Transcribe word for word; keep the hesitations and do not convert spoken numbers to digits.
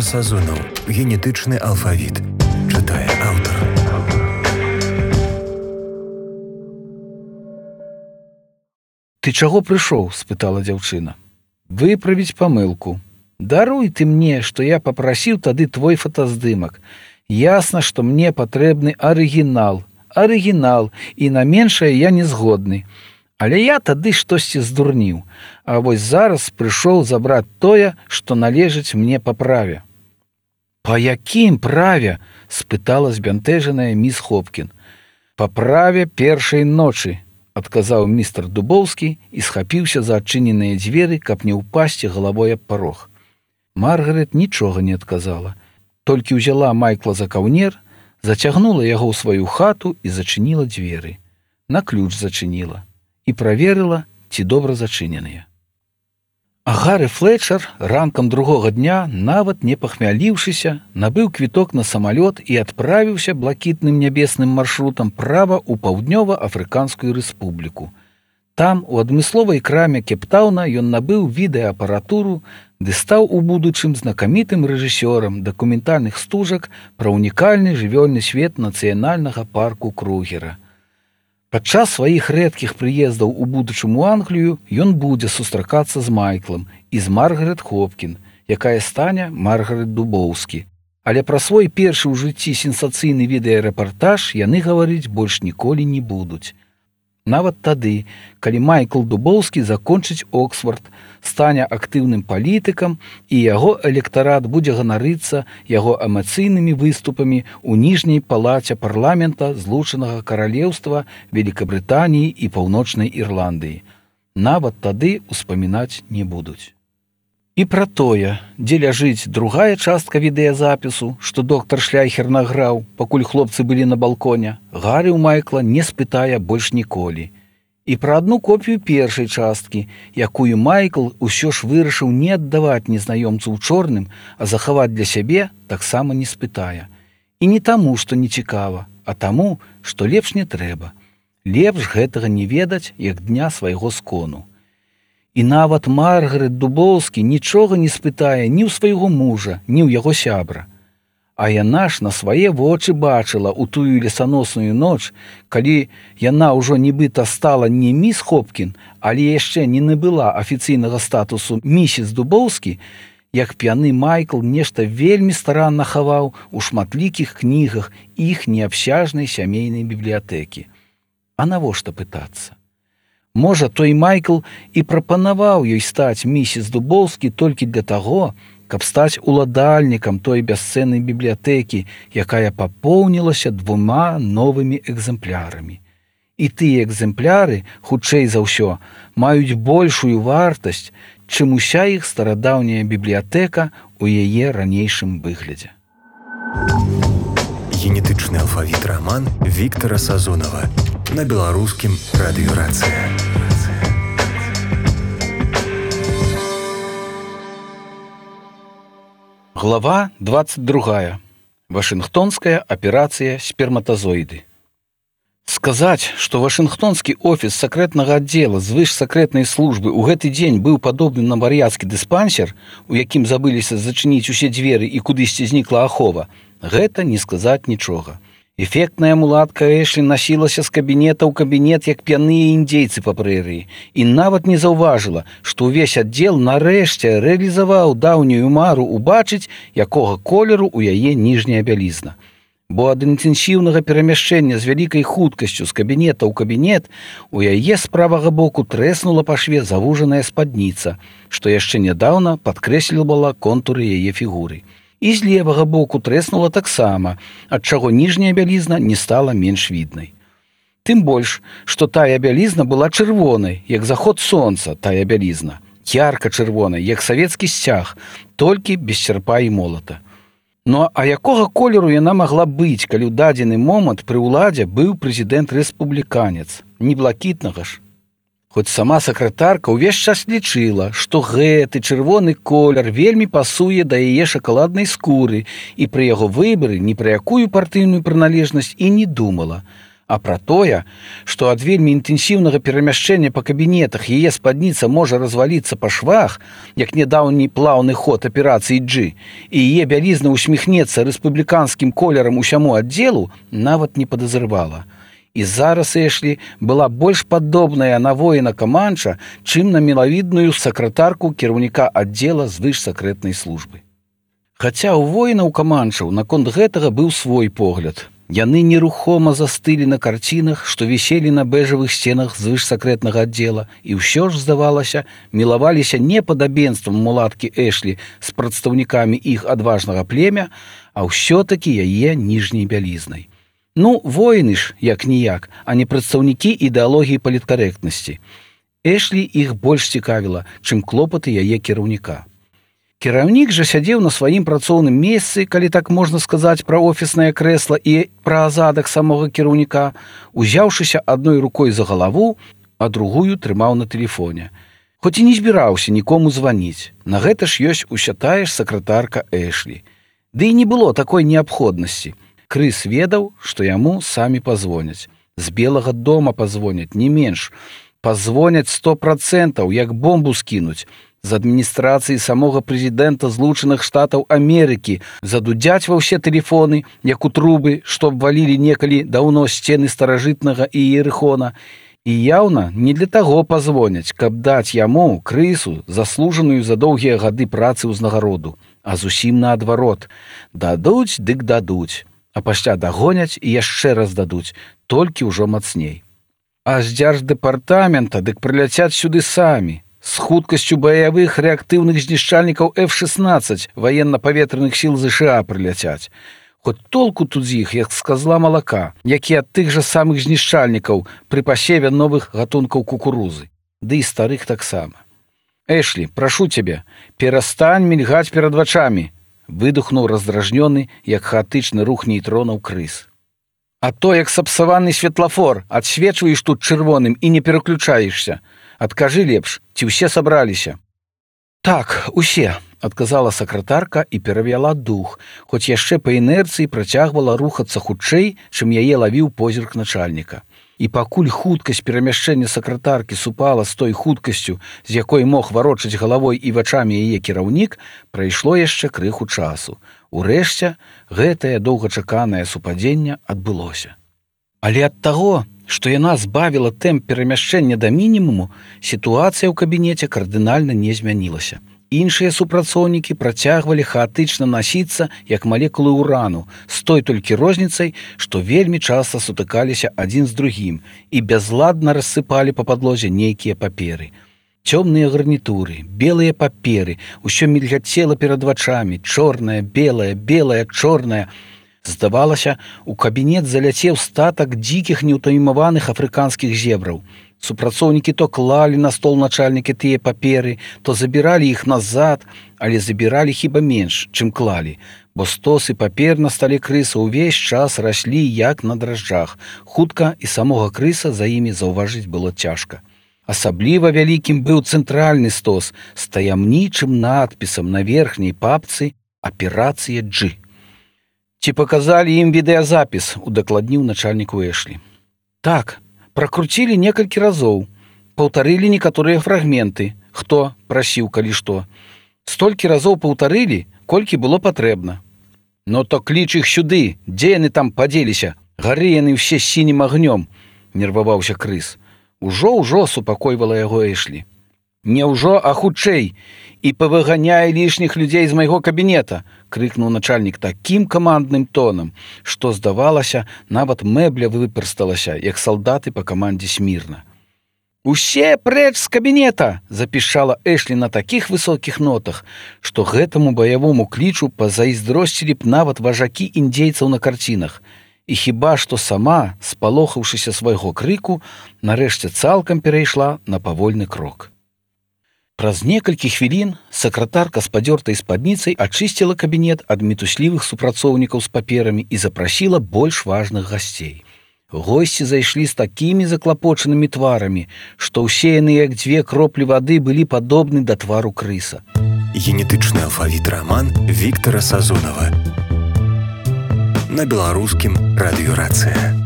Сазонаў. Генетычны алфавіт. Чытае аўтар. «Ты чаго прыйшоў?» – спытала дзяўчына. «Выправіць памылку. Даруй ты мне, што я папрасіў тады твой фотаздымак. Ясна, што мне патрэбны арыгінал. Арыгінал, і на меншае я не згодны. Але я тады штосьці здурніў. А вось зараз прыйшоў забраць тое, што належыць мне па праве». «Па якім праве?» – спытала збянтэжаная міс Хопкін. «Па праве першай ночы», – адказаў містер Дубоўскі і схапіўся за адчыненыя дзверы, каб не ўпасці галавой аб парог. Маргарет нічога не адказала, толькі ўзяла Майкла за каўнер, зацягнула яго ў сваю хату і зачыніла дзверы. На ключ зачыніла і праверыла, ці добра зачыненыя. А Гары Флетчер ранкам другога дня, нават не пахмяліўшыся, набыў квіток на самалёт і адправіўся блакітным нябесным маршрутам права ў Паўднёва-Афрыканскую рэспубліку. Там, у адмысловай краме Кептаўна, ён набыў відэаапаратуру, ды стаў у будучым знакамітым рэжысёрам дакументальных стужак пра унікальны жывёльны свет нацыянальнага парку Кругера. Падчас сваіх рэдкіх прыездаў у будучым у Англію ён будзе сустракацца з Майклам і з Маргарет Хопкін, якая стане Маргарет Дубоўскі. Але пра свой першы ў жыцці сенсацыйны відэарэпартаж яны гаварыць больш ніколі не будуць. Нават тады, калі Майкл Дубоўскі закончыць Оксфорд, стане актыўным палітыкам і яго электарат будзе ганарыцца яго эмацыйнымі выступамі ў ніжняй палаце парламента Злучанага Каралеўства, Великабрытаніі і Паўночнай Ірландыі. Нават тады успамінаць не будуць. І пра тое, дзе ляжыць другая частка відэазапісу, што доктар Шляйхер награў, пакуль хлопцы былі на балконе, Гары ў Майкла не спытае больш ніколі. І пра адну копію першай часткі, якую Майкл усё ж вырашыў не аддаваць незнаёмцу ў чорным, а захаваць для сябе, таксама не спытае. І не таму, што не цікава, а таму, што лепш не трэба. Лепш гэтага не ведаць, як дня свайго скону. І нават Маргарет Дубоўскі нічога не спытае ні ў свайго мужа, ні ў яго сябра. А яна ж на свае вочы бачыла ў тую лесаносную ноч, калі яна ўжо нібыта стала не міс Хопкін, але яшчэ не набыла афіцыйнага статусу місіс Дубоўскі, як п'яны Майкл нешта вельмі старанна хаваў у шматлікіх кнігах іх неабсяжнай сямейнай бібліятэкі. А навошта пытацца? Можа, той Майкл і прапанаваў ёй стаць місіс Дубоўскі толькі для таго, каб стаць уладальнікам той бясцэннай бібліятэкі, якая папоўнілася двума новымі экземплярамі. І тыя экземпляры, хутчэй за ўсё, маюць большую вартасць, чым уся іх старадаўняя бібліятэка ў яе ранейшым выглядзе. Генетычны алфавіт раман Віктара Сазонава на беларускім радыёрацыя. Глава двадцать другая. Вашынгтонская аперацыя «Сперматазоиды». Сказаць, што Вашынгтонскі офіс сакрэтнага аддзела звышсакрэтнай службы ў гэты дзень быў падобны на вар'яцкі дыспансер, у якім забыліся зачыніць усе дзверы і кудысьці знікла ахова, гэта не сказаць нічога. Эфектная мулатка Эшлі насілася з кабінета ў кабінет, як п'яныя індзейцы па прэрыі, і нават не заўважыла, што ўвесь аддзел нарэшце рэалізаваў даўнюю мару убачыць, якога колеру ў яе ніжняя бялізна. Бо ад інтэнсіўнага перамяшчэння з вялікай хуткасцю з кабінета ў кабінет у яе з правага боку трэснула па шве завужаная спадніца, што яшчэ нядаўна падкрэслівала контуры яе фігуры. І з левага боку трэснула таксама, ад чаго ніжняя бялізна не стала менш віднай. Тым больш, што тая бялізна была чырвонай, як заход сонца тая бялізна, ярка-чырвонай, як савецкі сцяг, толькі без сярпа і молата. Ну а якога колеру яна магла быць, калі ў дадзены момант пры ўладзе быў прэзідэнт-рэспубліканец, не блакітнага ж? Хоць сама сакратарка ўвесь час лічыла, што гэты чырвоны колер вельмі пасуе да яе шакаладнай скуры і пры яго выбары ні пра якую партыйную прыналежнасць і не думала. А пра тое, што ад вельмі інтэнсіўнага перамяшчэння па кабінетах яе спадніца можа разваліцца па швах, як нядаўні плаўны ход аперацыі G, і яе бялізна усміхнецца рэспубліканскім колерам усяму аддзелу, нават не падазрывала. І зараз Эшлі была больш падобная на воіна Каманча, чым на мілавідную сакратарку кіраўніка аддзела звышсакрэтнай службы. Хаця ў воінаў Каманчаў наконт гэтага быў свой погляд. Яны нерухома застылі на карцінах, што віселі на бэжавых сценах звышсакрэтнага аддзела, і ўсё ж, здавалася, мілаваліся не падабенствам мулаткі Эшлі з прадстаўнікамі іх адважнага племя, а ўсё-такі яе ніжняй бялізнай. Ну, воіны ж, як-ніяк, а не прадстаўнікі ідэалогіі паліткарэктнасці. Эшлі іх больш цікавіла, чым клопаты яе кіраўніка. Кіраўнік жа сядзеў на сваім працоўным месцы, калі так можна сказаць пра офіснае крэсла і пра азадак самога кіраўніка, узяўшыся адной рукой за галаву, а другую трымаў на тэлефоне. Хоць і не збіраўся нікому званіць. На гэта ж ёсць уся тая ж сакратарка Эшлі. Ды і не было такой неабходнасці. Крыс ведаў, што яму самі пазвоняць. З Белага дома пазвоняць, не менш. Пазвоняць сто працэнтаў, як бомбу скінуць. З адміністрацыі самога прэзідэнта Злучаных Штатаў Амерыкі задудзяць ва ўсе тэлефоны, як у трубы, што абвалілі некалі даўно сцены старажытнага Іерыхона. І яўна не для таго пазвоняць, каб даць яму, Крысу, заслужаную за доўгія гады працы ўзнагароду, а зусім наадварот. Дадуць, дык дадуць, а пасля дагоняць і яшчэ раз дадуць, толькі ўжо мацней. А з дзярждэпартамента дык прыляцяць сюды самі, з хуткасцю баявых рэактыўных знішчальнікаў эф шэснаццаць ваенна-паветраных сіл ЗША прыляцяць. Хоць толку тут з іх, як з казла малака, які ад тых жа самых знішчальнікаў пры пасеве новых гатункаў кукурузы. Ды і старых таксама. Эшлі, прашу цябе, перастань мільгаць перад вачамі, выдухнуў раздражнёны, як хаатычны рух нейтронаў Крыс. А то, як сапсаваны светлафор, адсвечваеш тут чырвоным і не пераключаешся. Адкажы лепш, ці ўсе сабраліся? Так, усе, адказала сакратарка і перавяла дух, хоць яшчэ па інерцыі працягвала рухацца хутчэй, чым яе лавіў позірк начальніка. І пакуль хуткасць перамяшчэння сакратаркі супала з той хуткасцю, з якой мог варочаць галавой і вачамі яе кіраўнік, прайшло яшчэ крыху часу. Урэшце, гэтае доўгачаканае супадзенне адбылося. Але ад таго, што яна збавіла тэмп перамяшчэння да мінімуму, сітуацыя ў кабінеце кардынальна не змянілася. Іншыя супрацоўнікі працягвалі хаатычна насіцца, як малекулы ўрану, з той толькі розніцай, што вельмі часта сутыкаліся адзін з другім і бязладна рассыпалі па падлозе нейкія паперы. Цёмныя гарнітуры, белыя паперы, усё мільгацела перад вачамі, чорная, белая, белая, чорная. Здавалася, у кабінет заляцеў статак дзікіх неўтаймаваных афрыканскіх зебраў. Супрацоўнікі то клалі на стол начальнікі тыя паперы, то забіралі іх назад, але забіралі хіба менш, чым клалі, бо стосы папер на стале Крыса ўвесь час раслі як на дражджах. Хутка і самога Крыса за імі заўважыць было цяжка. Асабліва вялікім быў цэнтральны стос з таямнічым надпісам на верхняй папцы «Аперацыя G». Ці паказалі ім відэазапіс, удакладніў начальніку Эшлі. Так, пракруцілі некалькі разоў, паўтарылі некаторыя фрагменты, хто прасіў, калі што. Столькі разоў паўтарылі, колькі было патрэбна. Но то кліч іх сюды, дзе яны там падзеліся, гары яны ўсе сінім агнём, нерваваўся Крыс. Ужо-ўжо супакойвала яго Эшлі. Няўжо, а хутчэй, і павыганяе лішніх людзей з майго кабінета, крыкнуў начальнік такім камандным тонам, што, здавалася, нават мэбля выпырсталася, як салдаты па камандзе смірна. «Усе прэч з кабінета!» запішала Эшлі на такіх высокіх нотах, што гэтаму баявому клічу пазайздросцілі б нават важакі індзейцаў на карцінах. І хіба што сама, спалохаўшыся свайго крыку, нарэшце цалкам перайшла на павольны крок. Праз некалькі хвілін сакратарка з падзёртай спадніцай ачысціла кабінет ад мітуслівых супрацоўнікаў з паперамі і запрасіла больш важных гасцей. Госці зайшлі з такімі заклапочанымі тварамі, што ўсе яны, як дзве кроплі вады, былі падобны да твару Крыса. Генетычны алфавіт раман Віктара Сазонава. На беларускім радыёрацыя.